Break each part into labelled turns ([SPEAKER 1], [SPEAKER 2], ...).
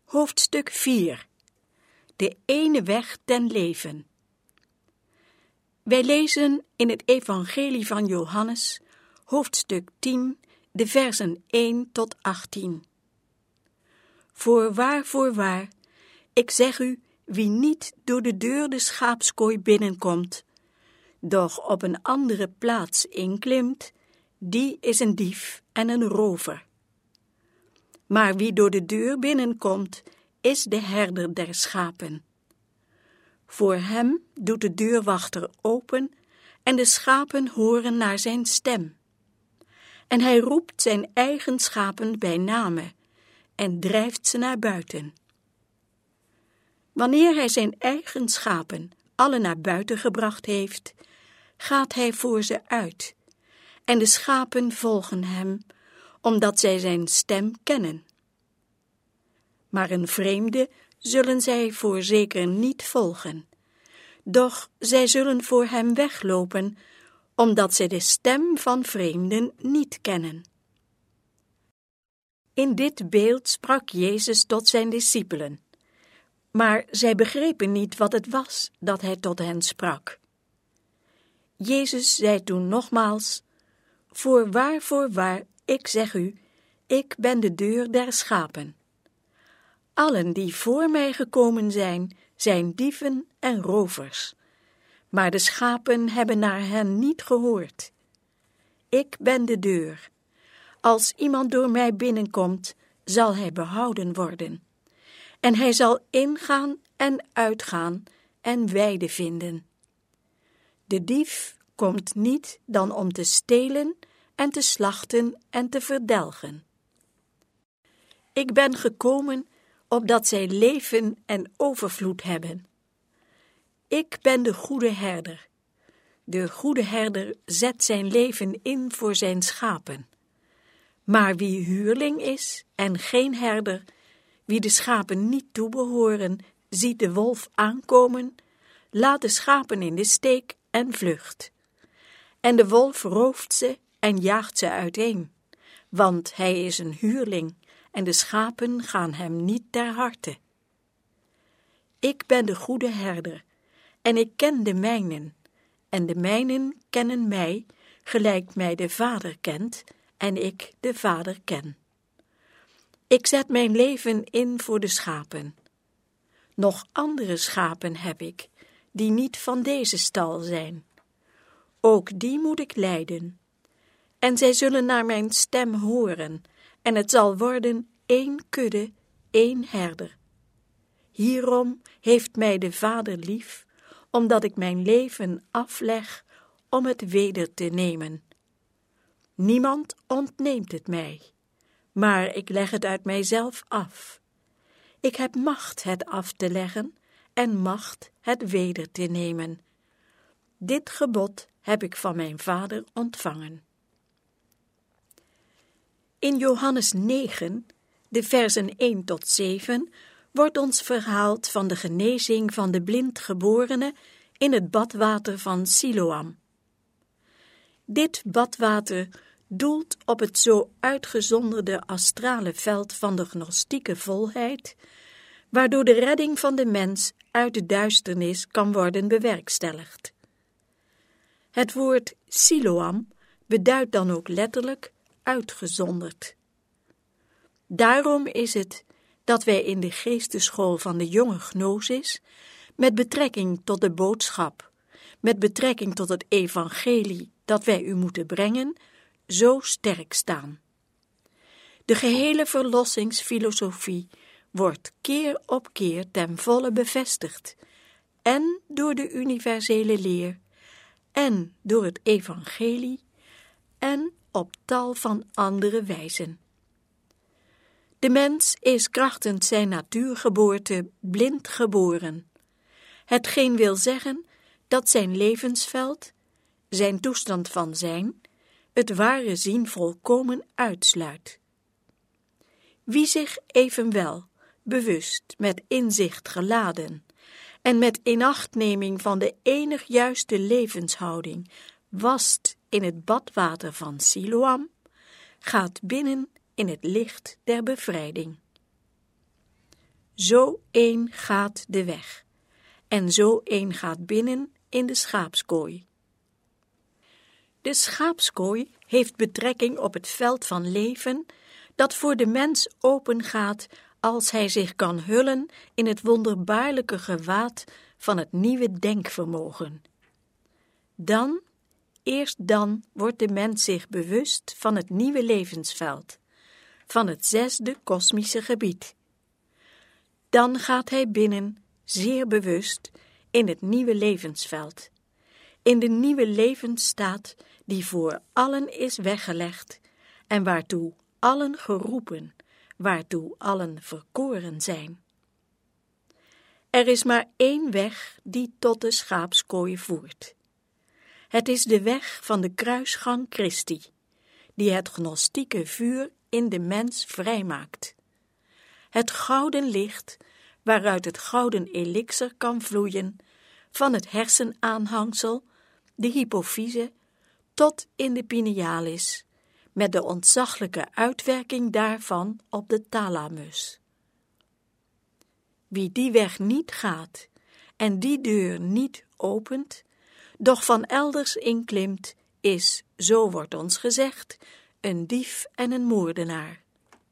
[SPEAKER 1] Hoofdstuk 4. De ene weg ten leven. Wij lezen in het Evangelie van Johannes, hoofdstuk 10, de versen 1 tot 18. Voorwaar, ik zeg u, wie niet door de deur de schaapskooi binnenkomt, doch op een andere plaats inklimt, die is een dief en een rover. Maar wie door de deur binnenkomt, is de herder der schapen. Voor hem doet de deurwachter open en de schapen horen naar zijn stem. En hij roept zijn eigen schapen bij name en drijft ze naar buiten. Wanneer hij zijn eigen schapen alle naar buiten gebracht heeft, gaat hij voor ze uit, en de schapen volgen hem, omdat zij zijn stem kennen. Maar een vreemde zullen zij voorzeker niet volgen, doch zij zullen voor hem weglopen, omdat zij de stem van vreemden niet kennen. In dit beeld sprak Jezus tot zijn discipelen, maar zij begrepen niet wat het was dat hij tot hen sprak. Jezus zei toen nogmaals: Voorwaar, ik zeg u, ik ben de deur der schapen. Allen die voor mij gekomen zijn, zijn dieven en rovers, maar de schapen hebben naar hen niet gehoord. Ik ben de deur. Als iemand door mij binnenkomt, zal hij behouden worden. En hij zal ingaan en uitgaan en weide vinden. De dief komt niet dan om te stelen en te slachten en te verdelgen. Ik ben gekomen opdat zij leven en overvloed hebben. Ik ben de goede herder. De goede herder zet zijn leven in voor zijn schapen. Maar wie huurling is en geen herder, wie de schapen niet toebehoren, ziet de wolf aankomen, laat de schapen in de steek en vlucht. En de wolf rooft ze en jaagt ze uiteen, want hij is een huurling en de schapen gaan hem niet ter harte. Ik ben de goede herder en ik ken de mijnen, en de mijnen kennen mij, gelijk mij de Vader kent en ik de Vader ken. Ik zet mijn leven in voor de schapen. Nog andere schapen heb ik, die niet van deze stal zijn. Ook die moet ik leiden. En zij zullen naar mijn stem horen, en het zal worden 1 kudde, 1 herder. Hierom heeft mij de Vader lief, omdat ik mijn leven afleg om het weder te nemen. Niemand ontneemt het mij, maar ik leg het uit mijzelf af. Ik heb macht het af te leggen en macht het weder te nemen. Dit gebod heb ik van mijn Vader ontvangen. In Johannes 9, de versen 1 tot 7, wordt ons verhaald van de genezing van de blindgeborene in het badwater van Siloam. Dit badwater doelt op het zo uitgezonderde astrale veld van de gnostieke volheid, waardoor de redding van de mens uit de duisternis kan worden bewerkstelligd. Het woord Siloam beduidt dan ook letterlijk uitgezonderd. Daarom is het dat wij in de geesteschool van de jonge gnosis, met betrekking tot de boodschap, met betrekking tot het evangelie dat wij u moeten brengen, zo sterk staan. De gehele verlossingsfilosofie wordt keer op keer ten volle bevestigd, en door de universele leer, en door het evangelie, en op tal van andere wijzen. De mens is krachtens zijn natuurgeboorte blind geboren, hetgeen wil zeggen dat zijn levensveld, zijn toestand van zijn, het ware zien volkomen uitsluit. Wie zich evenwel bewust met inzicht geladen en met inachtneming van de enig juiste levenshouding wast in het badwater van Siloam, gaat binnen in het licht der bevrijding. Zo een gaat de weg, en zo een gaat binnen in de schaapskooi. De schaapskooi heeft betrekking op het veld van leven dat voor de mens opengaat als hij zich kan hullen in het wonderbaarlijke gewaad van het nieuwe denkvermogen. Eerst dan wordt de mens zich bewust van het nieuwe levensveld, van het 6e kosmische gebied. Dan gaat hij binnen, zeer bewust, in het nieuwe levensveld, in de nieuwe levensstaat die voor allen is weggelegd en waartoe allen geroepen, waartoe allen verkoren zijn. Er is maar één weg die tot de schaapskooi voert. Het is de weg van de kruisgang Christi, die het gnostieke vuur in de mens vrijmaakt. Het gouden licht, waaruit het gouden elixer kan vloeien, van het hersenaanhangsel, de hypofyse, tot in de pinealis, met de ontzaglijke uitwerking daarvan op de thalamus. Wie die weg niet gaat en die deur niet opent, doch van elders inklimt, is, zo wordt ons gezegd, een dief en een moordenaar.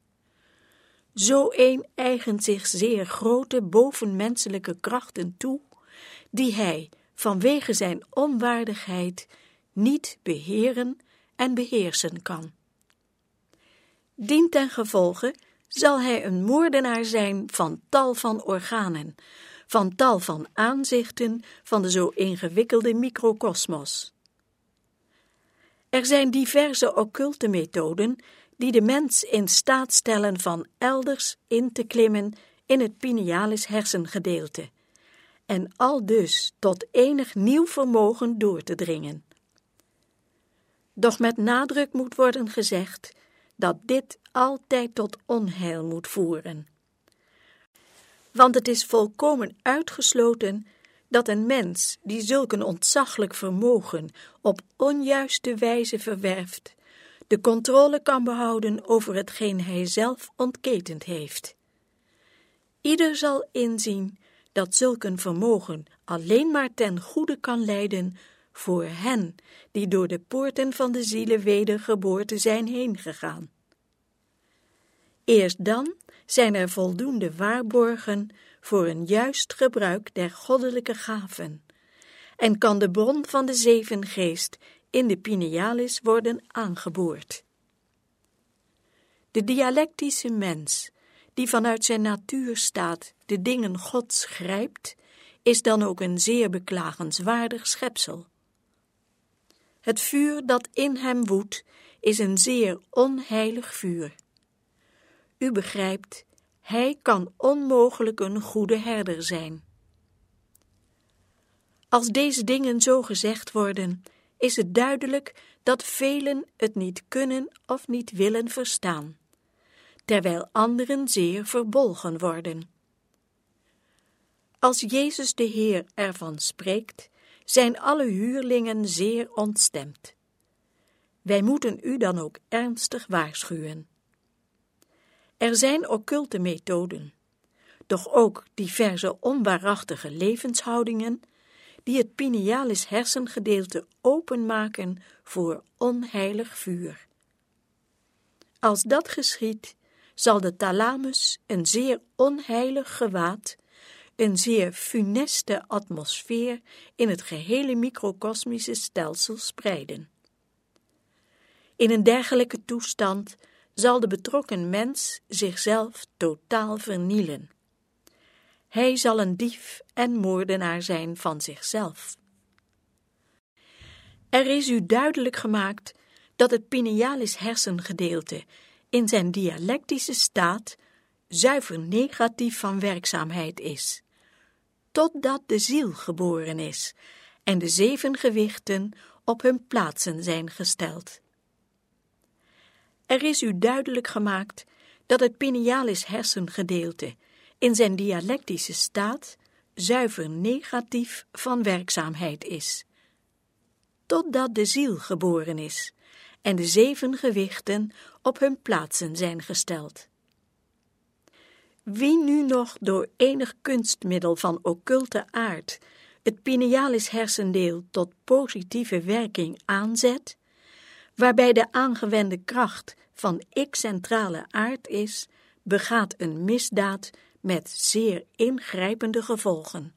[SPEAKER 1] Zo een eigent zich zeer grote bovenmenselijke krachten toe, die hij, vanwege zijn onwaardigheid, niet beheren en beheersen kan. Dientengevolge zal hij een moordenaar zijn van tal van organen, van tal van aanzichten van de zo ingewikkelde microkosmos. Er zijn diverse occulte methoden die de mens in staat stellen van elders in te klimmen in het pinealis hersengedeelte en aldus tot enig nieuw vermogen door te dringen. Doch met nadruk moet worden gezegd dat dit altijd tot onheil moet voeren. Want het is volkomen uitgesloten dat een mens die zulk een ontzaglijk vermogen op onjuiste wijze verwerft, de controle kan behouden over hetgeen hij zelf ontketend heeft. Ieder zal inzien dat zulk een vermogen alleen maar ten goede kan leiden voor hen die door de poorten van de zielenwedergeboorte zijn heengegaan. Eerst dan zijn er voldoende waarborgen voor een juist gebruik der goddelijke gaven en kan de bron van de zevengeest in de pinealis worden aangeboord. De dialectische mens, die vanuit zijn natuurstaat de dingen Gods grijpt, is dan ook een zeer beklagenswaardig schepsel. Het vuur dat in hem woedt, is een zeer onheilig vuur. U begrijpt, hij kan onmogelijk een goede herder zijn. Als deze dingen zo gezegd worden, is het duidelijk dat velen het niet kunnen of niet willen verstaan, terwijl anderen zeer verbolgen worden. Als Jezus de Heer ervan spreekt, zijn alle huurlingen zeer ontstemd. Wij moeten u dan ook ernstig waarschuwen. Er zijn occulte methoden, doch ook diverse onwaarachtige levenshoudingen, die het pinealis hersengedeelte openmaken voor onheilig vuur. Als dat geschiedt, zal de thalamus een zeer onheilig gewaad, een zeer funeste atmosfeer in het gehele microkosmische stelsel spreiden. In een dergelijke toestand zal de betrokken mens zichzelf totaal vernielen. Hij zal een dief en moordenaar zijn van zichzelf. Er is u duidelijk gemaakt dat het pinealis hersengedeelte in zijn dialectische staat zuiver negatief van werkzaamheid is, totdat de ziel geboren is en de 7 gewichten op hun plaatsen zijn gesteld. Er is u duidelijk gemaakt dat het pinealis hersengedeelte in zijn dialectische staat zuiver negatief van werkzaamheid is, totdat de ziel geboren is en de 7 gewichten op hun plaatsen zijn gesteld. Wie nu nog door enig kunstmiddel van occulte aard het pinealis hersendeel tot positieve werking aanzet, waarbij de aangewende kracht van ik-centrale aard is, begaat een misdaad met zeer ingrijpende gevolgen.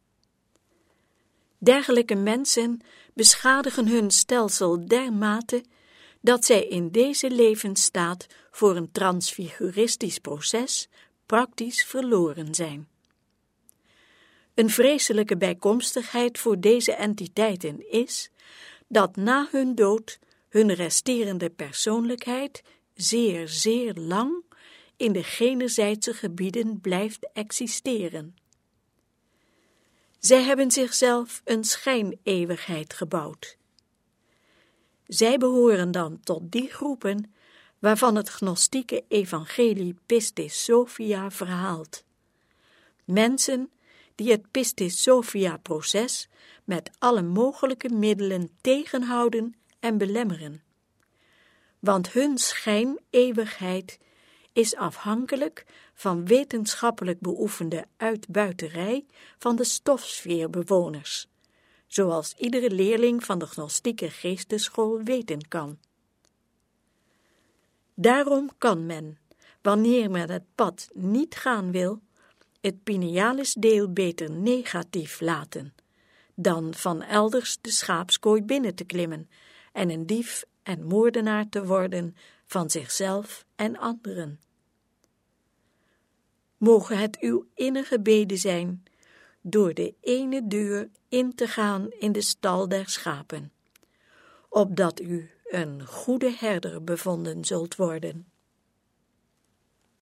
[SPEAKER 1] Dergelijke mensen beschadigen hun stelsel dermate dat zij in deze levensstaat voor een transfiguristisch proces praktisch verloren zijn. Een vreselijke bijkomstigheid voor deze entiteiten is dat na hun dood hun resterende persoonlijkheid zeer, zeer lang in de generzijdse gebieden blijft existeren. Zij hebben zichzelf een schijneeuwigheid gebouwd. Zij behoren dan tot die groepen waarvan het gnostieke evangelie Pistis Sophia verhaalt. Mensen die het Pistis Sophia-proces met alle mogelijke middelen tegenhouden en belemmeren. Want hun schijneeuwigheid is afhankelijk van wetenschappelijk beoefende uitbuiterij van de stofsfeerbewoners, zoals iedere leerling van de gnostieke geestesschool weten kan. Daarom kan men, wanneer men het pad niet gaan wil, het pinealisdeel beter negatief laten, dan van elders de schaapskooi binnen te klimmen en een dief en moordenaar te worden van zichzelf en anderen. Moge het uw innige bede zijn door de ene deur in te gaan in de stal der schapen, opdat u een goede herder bevonden zult worden.